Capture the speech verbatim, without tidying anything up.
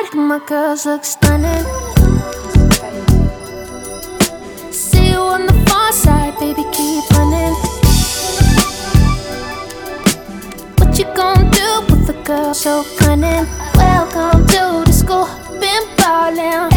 side, my girls look stunning. See you on the far side, baby, keep running. What you gon' do with a girl so cunning? Welcome to the school, been ballin'.